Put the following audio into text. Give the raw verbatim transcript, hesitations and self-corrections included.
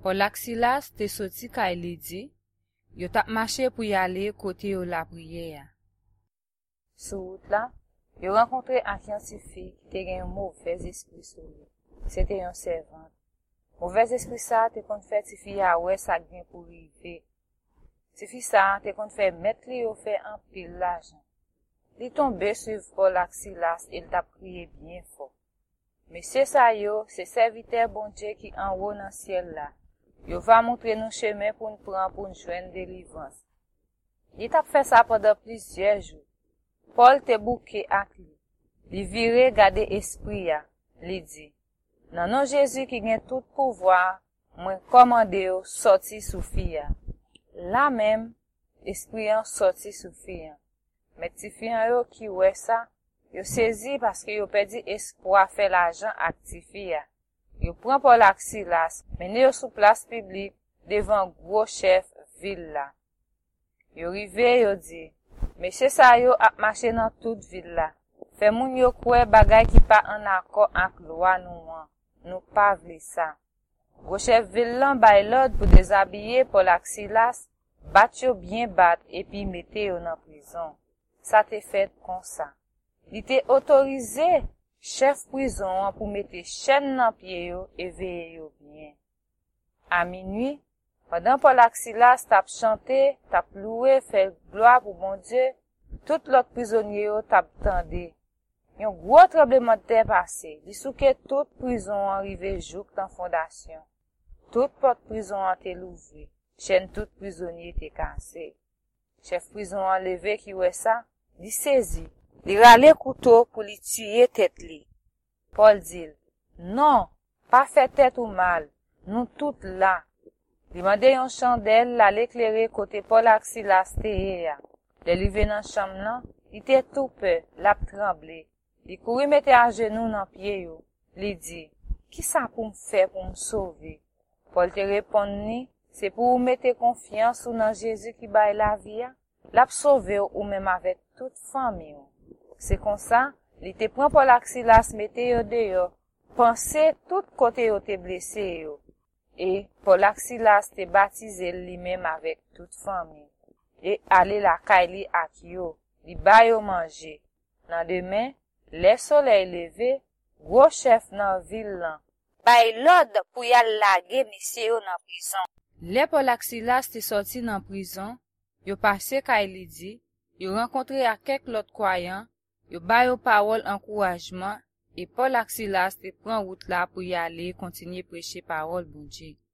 Paul ak Silas te soti kay Lydie, yo tap marché pour y aller côté yo la prière. Sou route la, yo rencontré un scientifique qui te gen un mauvais esprit sur lui. C'était un servant. Mauvais esprit ça te kon fait ti fi a ouais ça gen pour rive. Ti fi ça te kon fait mettre li yo fait un pile l'argent. Li tombe sur Paul ak Silas et il t'a prié bien fort. Mais c'est ça yo, c'est serviteur bon Dieu qui en haut dans ciel là. Yo va montrer nous chemin pour nous prendre pour nous joindre délivrance. Il t'a fait ça pendant plusieurs jours. Paul te bouqué ak li. Li vire gade esprit ya, li dit, nan non Jésus qui gen tout pouvoir, moi commande yo sorti sou fiya. La même, esprit an sorti sou fiya. Mais ti fiyan yo qui wè ça, yo saisi parce que yo perdi espoir faire l'argent ak ti fiya. Yo prend Paul ak Silas, mene yo sou place publique devant gros chef ville la. Yo rive yo di, Mèche sa yo ap marché dans toute ville la. Fè moun yo kwe bagay ki pa en accord ak loi nou an. Nou pa vle sa. Gros chef ville lan bay l'ordre pour déshabiller Paul ak Silas, bat yo bien bat et puis mette yo nan prison. Ça te fait comme ça. Li te autorisé chef prison pour mette chaîne nan pied yo et veiller yo bien. À minuit, pendant Paul ak Silas tap chanté, tap loué, fait gloire pour bon Dieu, tout l'autre prisonnier yo tap tande. Yon gros tremblement de terre passé, li souke toute prison arrivé jouk dans fondation. Toute porte prison a été l'ouvri, chaîne tout prisonnier était cassé. Chef prison a levé qui wè ça, li saisi, li rale couteau pour li tuer tête li. Paul dit, non, pas fait tête ou mal, nous toutes là. Li mande yon chandelle la l'éclairer côté Paul ak Silas te ya. Le li ven nan chambre nan, li te tout peu, lap tremble. Li kouri mette à genoux nan pied yo. Li di, qui ça pour me faire pour me sauver? Paul te répond ni, c'est pour vous mettre confiance ou dans Jésus qui baille la vie, lap sauver ou même avec toute famille. C'est comme ça, li te prend Paul ak Silas mette yo dehors, pensez tout côté yo te blessé yo. Et Paul ak Silas te baptisé lui-même avec toute famille. Et aller la kaili ak yo, li bay yo manger. Nan demain, le soleil levé, gros chef nan ville lan, bay l'ordre pour y al lage monsieur yo nan prison. Le Paul ak Silas te sorti nan prison, yo passe kay Lydie, yo rencontré ak quelques l'autre croyants, yo bay yo parole encouragement, et Paul ak Silas te prend route là pour y aller continuer prêcher parole bon Dieu.